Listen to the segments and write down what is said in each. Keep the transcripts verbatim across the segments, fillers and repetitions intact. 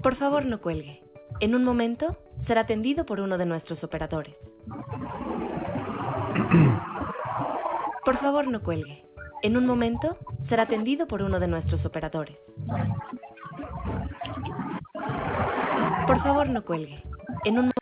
Por favor, no cuelgue. En un momento será atendido por uno de nuestros operadores. Por favor, no cuelgue. En un momento será atendido por uno de nuestros operadores. Por favor, no cuelgue. En un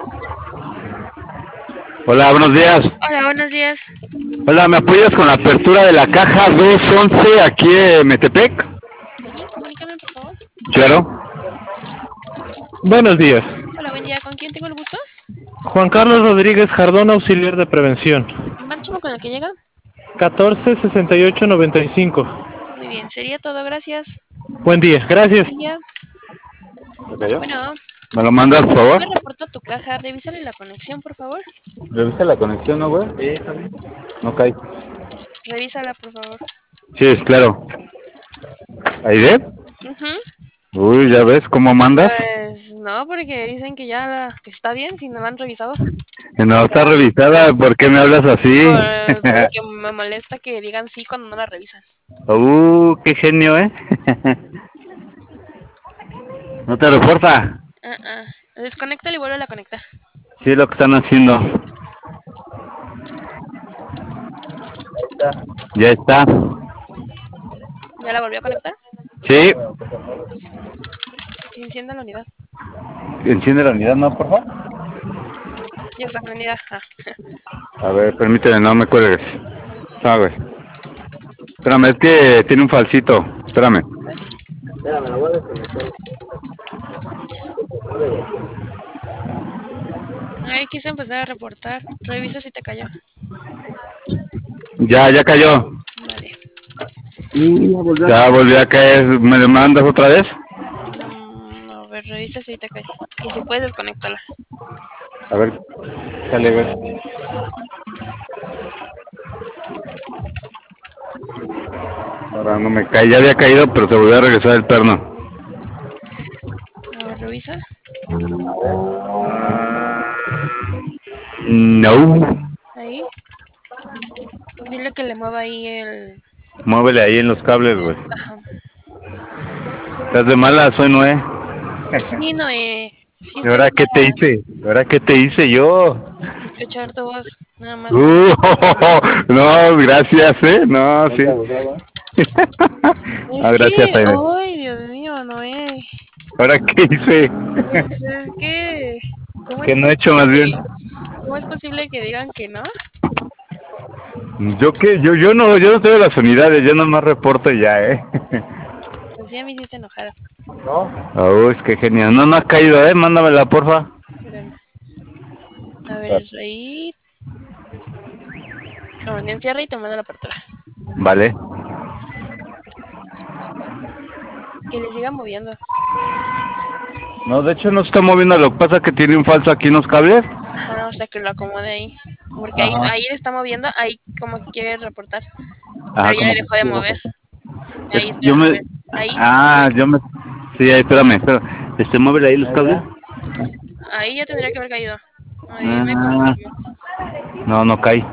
Hola, buenos días. Hola, buenos días. Hola, ¿me apoyas con la apertura de la caja doscientos once aquí en Metepec? Sí, comunícame, por favor. Claro. Buenos días. Hola, buen día. ¿Con quién tengo el gusto? Juan Carlos Rodríguez Jardón, auxiliar de prevención. Máximo con el que llega. catorce sesenta y ocho noventa y cinco. Muy bien, sería todo, gracias. Buen día, gracias. Buen día. Bueno, ¿Me lo mandas, por favor? me reporta tu caja. Revísale la conexión, por favor. Revisa la conexión, ¿no, güey? Sí, no cae. Revísala, por favor. Sí, claro. ¿Ahí ves? Uh-huh. Uy, ¿ya ves cómo mandas? Pues no, porque dicen que ya la, que está bien, si no la han revisado. No está revisada, ¿por qué me hablas así? Por, porque me molesta que digan sí cuando no la revisan. Uh, qué genio, ¿eh? ¿No te reporta? Uh-uh. Desconéctala y vuelve a conectar. Sí, es lo que están haciendo. Ya está. ¿Ya la volvió a conectar? Sí. Que encienda la unidad. Enciende la unidad, ¿no, por favor? Ya está prendida. Ah. A ver, permíteme, no me cuelgues. A ver. Espérame, es que tiene un falsito. Espérame. Espérame, la voy a desconectar. Ay, quise empezar a reportar. Revisa si te cayó. Ya, ya cayó. Vale. Ya volvió a caer. ¿Me le mandas otra vez? Mm, a ver, revisa si te cae. Y si puedes, desconéctala. A ver, sale, a ver. Ahora no me cae, ya había caído, pero se volvió a regresar el perno. A ver, revisa. No. Ahí. Dile que le mueva ahí el... Muévele ahí en los cables, güey. Ajá. Estás de mala, soy Noé. Sí, no, eh... Sí, ¿Y estoy ahora qué te hice? ¿Y ahora qué te hice yo? escuchar tu voz, nada más. Uh, no, gracias, ¿eh? No, sí. Es Ah, gracias, que... Jaime. ¡Ay, Dios mío, Noé! ¿Ahora qué hice? Pues es que... ¿Cómo es ¿Qué no he hecho más bien? posible? ¿Cómo es posible que digan que no? Yo qué, yo, yo no, yo no tengo las unidades, yo nomás reporto y ya, ¿eh? Pues sí, a mí sí te enojara. Oh, es que genial. No, no ha caído, ¿eh? Mándamela, porfa. Espérame. A ver, ahí... No, encierra y te manda la apertura. Vale. Que le siga moviendo. No, de hecho no se está moviendo, lo que pasa es que tiene un falso aquí en los cables. Ajá, o sea, que lo acomode ahí. Porque ahí, Ajá. ahí le está moviendo, ahí como que quiere reportar. Ajá, Pero ya le como dejó de que... mover. Es- Ahí está Yo al me... revés. Ahí, Ah, yo me... Sí, ahí, espérame, espérame. Este, muévele ahí los cables. ahí ya tendría que haber caído. Ahí me Ah, confirmó. no, no cae.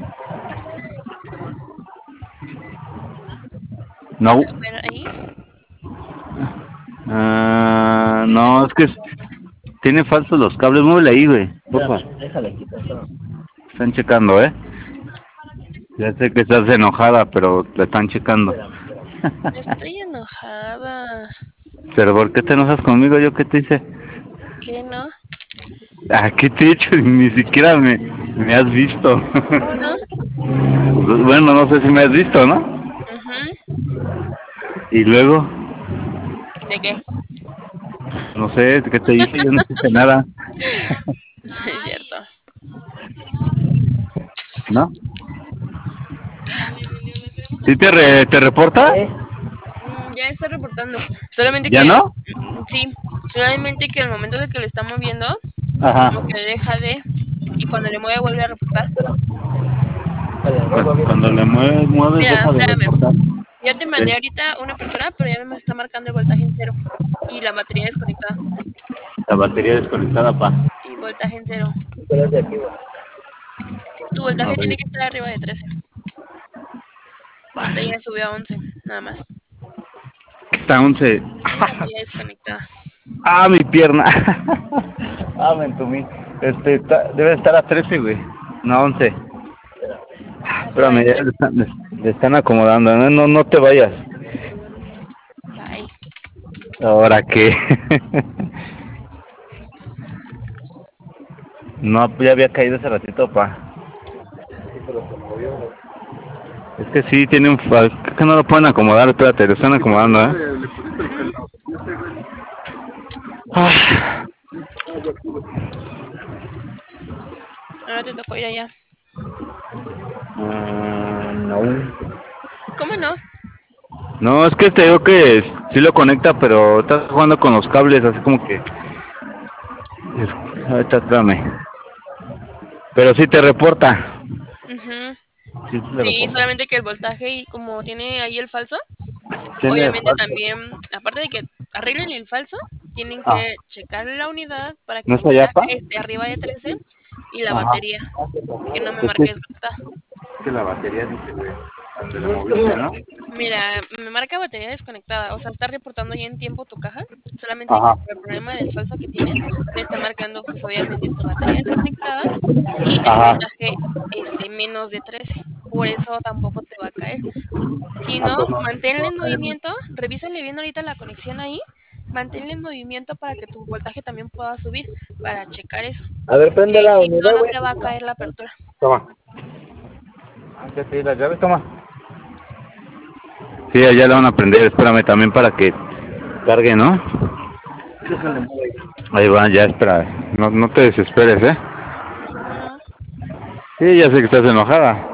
No. A ver, ahí. Ah, no, es que es- tiene falsos los cables. Muévele ahí, güey. Porfa. Están checando, ¿eh? Ya sé que estás enojada, pero la están checando. Estoy enojada. ¿Pero por qué te enojas conmigo? ¿Yo qué te hice? ¿Qué no? Ah, ¿qué te he hecho? Ni siquiera me, me has visto. ¿Cómo no? Bueno, no sé si me has visto, ¿no? Ajá. Y luego, ¿De qué? no sé, ¿qué te hice? Yo no hice nada, Es cierto. ¿no? ¿Sí te, re, te reporta? Mm, ya está reportando. Solamente ¿Ya que... no? Sí, solamente que al momento de que lo está moviendo, Ajá. como que deja de... Y cuando le mueve vuelve a reportar. Cu- Cuando le mueves, mueves, Mira, deja de espérame. reportar. Ya te mandé ahorita una apertura, pero ya me está marcando el voltaje en cero. Y la batería desconectada. La batería desconectada, pa. Sí, voltaje en cero. Tu A voltaje ver. tiene que estar arriba de trece. Ahorita ya subió a once, nada más. Está once. Y batería desconectada. Ah, mi pierna. Ah, me entumí. Este, está- debe estar a trece, güey. No, once. Arriba de Espérame, ya tres. le están, le- le están acomodando. No, no, no te vayas. Ay, ¿Ahora qué? No, ya había caído ese ratito, pa. Es que sí, tiene un... fa- Es que no lo pueden acomodar, espérate, lo están acomodando, ¿eh? Ah, ahora te tocó ir allá. ah, no. ¿Cómo no? No, es que te digo que sí lo conecta, pero estás jugando con los cables, así como que... es- Ahorita, espérame. Pero sí te reporta. Ujú. Sí, te Sí, reporta. solamente que el voltaje y como tiene ahí el falso, Tiene obviamente falta. también, aparte de que arreglen el falso, tienen Ah, que checar la unidad para que ¿no el es allá, voltaje pa? esté arriba de trece y la Ajá. batería, que no me Es que, marque es desconectada. que la batería dice, güey, donde la moviste, ¿no? Mira, me marca batería desconectada, o sea, está reportando ya en tiempo tu caja, solamente que Ajá. por el problema del falso que tienes, me está marcando pues obviamente tu batería desconectada y el Ajá. voltaje este menos de trece, por eso tampoco te va a caer. Si Ah, no, pues no. manténle en movimiento, revísale bien ahorita la conexión ahí, manténle en movimiento para que tu voltaje también pueda subir, para checar eso, A ver, prende que la si no, unidad, no güey. te va a caer la apertura. Toma. Ah, ya te di las llaves, toma. Sí, allá la van a prender, espérame también para que cargue, ¿no? Ahí va, ya, espera. No, no te desesperes, ¿eh? No, Sí, ya sé que estás enojada.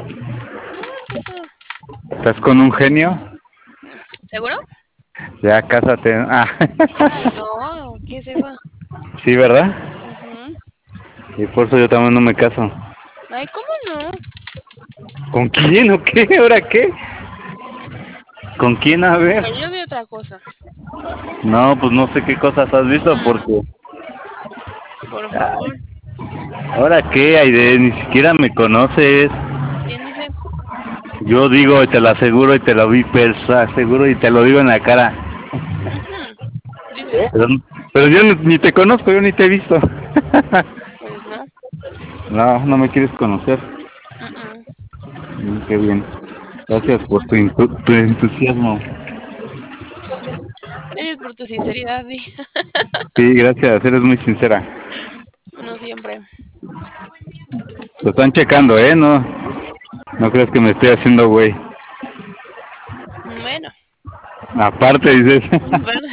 ¿Estás con un genio? ¿seguro? Ya, cásate. Ah. No, ¿qué es eso? Sí, ¿verdad? Ujú. Y por eso yo también no me caso. Ay, ¿cómo no? ¿Con quién o qué? ¿Ahora qué? ¿Con quién? A ver. Pero yo vi otra cosa. No, pues no sé qué cosas has visto porque... Por favor. ¿Ahora qué, Aide? Ni siquiera me conoces. ¿Quién dice? Yo digo, y te lo aseguro y te lo vi, persa, seguro y te lo digo en la cara. Ujú. Dice, Pero, pero yo ni, ni te conozco, yo ni te he visto. pues no. No, no me quieres conocer. Uh-uh. Mm, qué bien. Gracias por tu, entu- tu entusiasmo. Gracias por tu sinceridad, Di. Sí, gracias, eres muy sincera. No siempre. Lo están checando, ¿eh? No, no crees que me estoy haciendo güey. Bueno, Aparte, dices. bueno.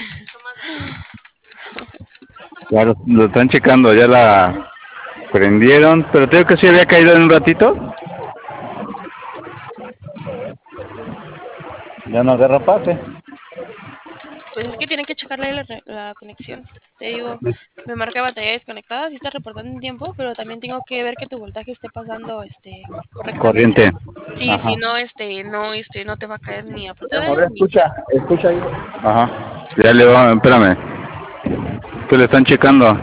Ya lo, lo están checando, ya la prendieron. Pero tengo que sí había caído en un ratito. Ya no agarra pase. Pues es que tienen que checarle la, re- la conexión. Te digo, me marca batería desconectada, sí está reportando en tiempo, pero también tengo que ver que tu voltaje esté pasando este correctamente. Corriente. Sí, si Ajá. no, este, no, este, no te va a caer ni apertura A ver, ni escucha, escucha ahí. Ajá. Ya le va, espérame. Que le están checando.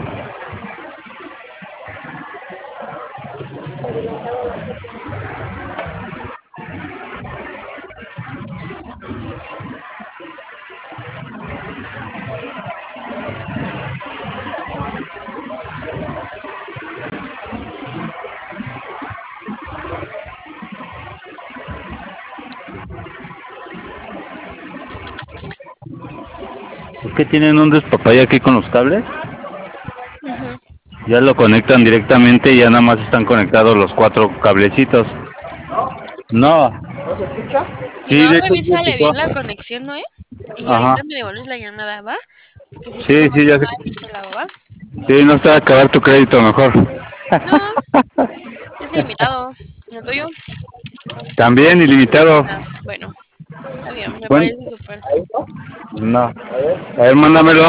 Es que tienen un despapay aquí con los cables. Ujú. Ya lo conectan directamente y ya nada más están conectados los cuatro cablecitos. No. ¿No se escucha? Si Sí, no, de hecho sí revísale bien escuchó. la conexión, ¿no? Y ahorita Ajá. me devuelves la llamada, ¿va? Porque si tengo Sí, más sí, ya sé. llamadas de este lado, ¿va? Sí, no está a acabar tu crédito mejor. No, es ilimitado. ¿El tuyo? También ilimitado. Ah, bueno, está bien, me Bueno, parece súper. no. A ver, mándamelo.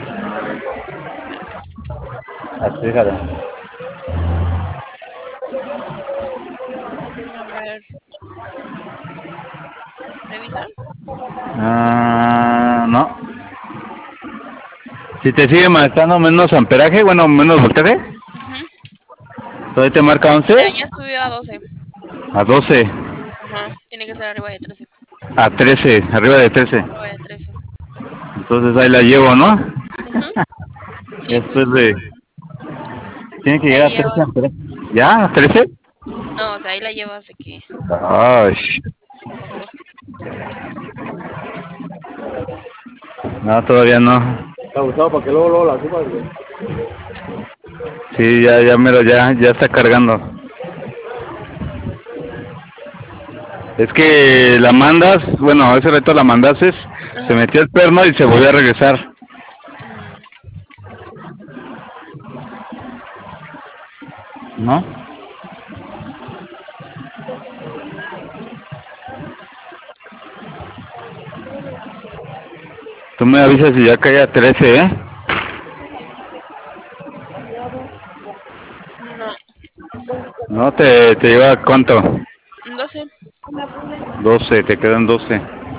Así, fíjate. A ver, ¿revisa? Ah, no. Si te sigue marcando menos amperaje, bueno, menos voltaje, Ujú. todavía te marca Mira, once, ya subió a doce. a doce, Ajá, tiene que ser arriba de trece. a trece, arriba de trece. Arriba de trece. Entonces ahí la llevo, ¿no? Después de... Tiene que llegar a Ahí trece llevas. amperes. ¿Ya? ¿A trece? No, o sea, ahí la llevas aquí. Ay. No, todavía no. Está usado para que luego, luego la subas, güey. Sí, ya, ya me lo, ya, ya está cargando. Es que la mandas, bueno, ese reto la mandases, se metió el perno y se volvió a regresar. ¿No? Tú me avisas si ya cae a trece, ¿eh? No, No, te, te lleva cuánto? doce. doce, te quedan doce.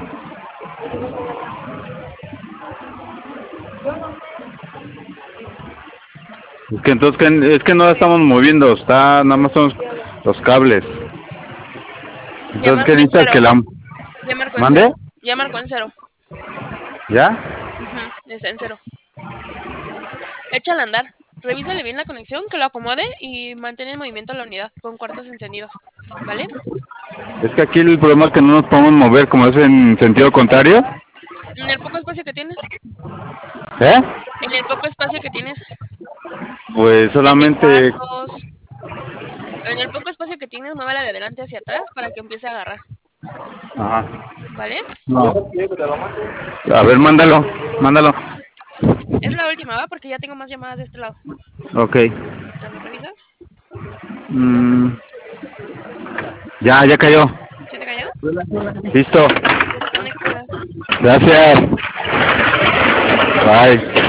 Es que entonces que, es que no la estamos moviendo, está, nada más son los cables. Entonces, marcó ¿qué en necesitas cero. que la... Ya marcó en ¿Mande? cero. Ya marcó en cero. ¿Ya? Ujú, está en cero. Échala a andar. Revísale bien la conexión, que lo acomode y mantén en movimiento la unidad con cuartos encendidos. ¿Vale? Es que aquí el problema es que no nos podemos mover como es en sentido contrario. En el poco espacio que tienes. ¿Eh? En el poco espacio que tienes. Pues solamente... Cuartos. En el poco espacio que tienes, muévala de adelante hacia atrás para que empiece a agarrar. Ajá. ¿Vale? No. A ver, mándalo, mándalo. Es la última, ¿va? Porque ya tengo más llamadas de este lado. Ok. ¿Me revisas? Mm. Ya, ya cayó. ¿Sí te cayó? Listo. Conecta. Gracias. Bye.